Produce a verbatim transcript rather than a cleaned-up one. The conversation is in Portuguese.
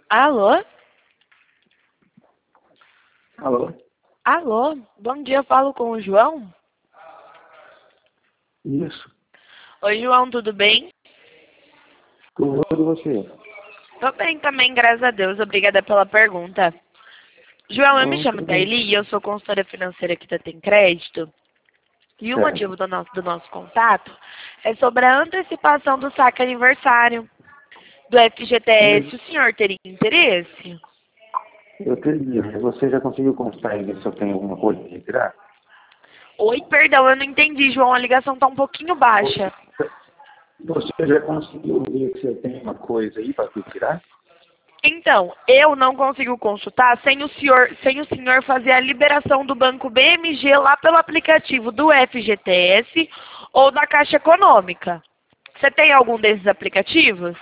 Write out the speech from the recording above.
Alô? Alô? Alô? Bom dia, eu falo com o João? Isso. Oi, João, tudo bem? Tudo e você? Tô bem também, graças a Deus. Obrigada pela pergunta. João, eu me Bom, chamo tudo bem. Taili e eu sou consultora financeira aqui da Tem Crédito. E o Certo. motivo do nosso, do nosso contato é sobre a antecipação do saque aniversário do F G T S. Mas O senhor teria interesse? eu teria, mas você já conseguiu constar aí se eu tenho alguma coisa de retirar? Oi, perdão, eu não entendi, João. A ligação tá um pouquinho baixa. Você já conseguiu ver se eu tenho uma coisa aí para retirar? Então, eu não consigo consultar sem o senhor, sem o senhor fazer a liberação do Banco B M G lá pelo aplicativo do F G T S ou da Caixa Econômica. Você tem algum desses aplicativos?